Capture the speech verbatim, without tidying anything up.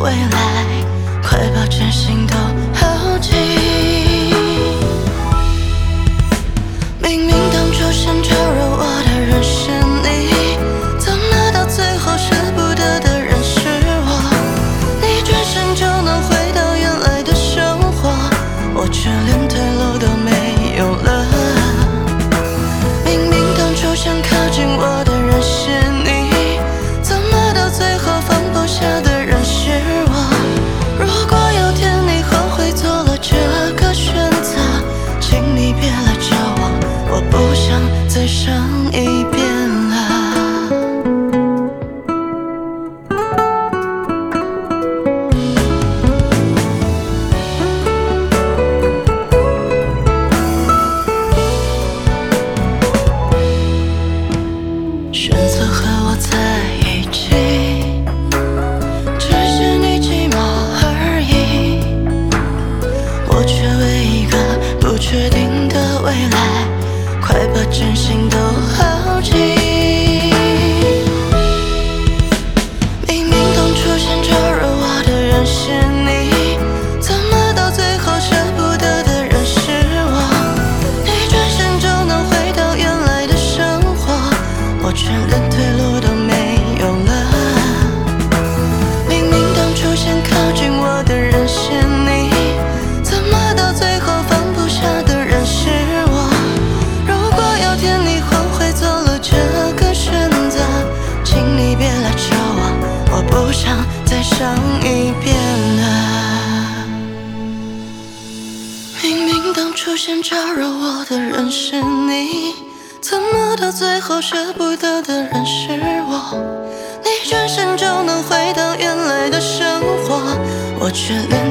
未来，快把真心都耗尽。明明当初先招惹我的人是你，怎么到最后舍不得的人是我？你转身就能回到原来的生活，我却连退路都没有了。明明当初想靠近我的人是你，怎么到最后放不下的人是我？如果有天你后悔做了这个选择，请你别来找我，我不想再伤一遍了。选择和我在一起，只是你寂寞而已，我却为一个不确定的未来，快把真心都耗尽。明明当初先招惹我的人是你，怎么到最后舍不得的人是我？你转身就能回到原来的生活，我却连退路都没有了。明明当初先靠近我的人是你，怎么到最后放不下的人是我？如果有天你后悔做了这个选择，请你别来找我，我不想再伤一遍了。明明当初先招惹我的人是你，怎么到最后舍不得的人是我？你转身就能回到原来的生活，我却连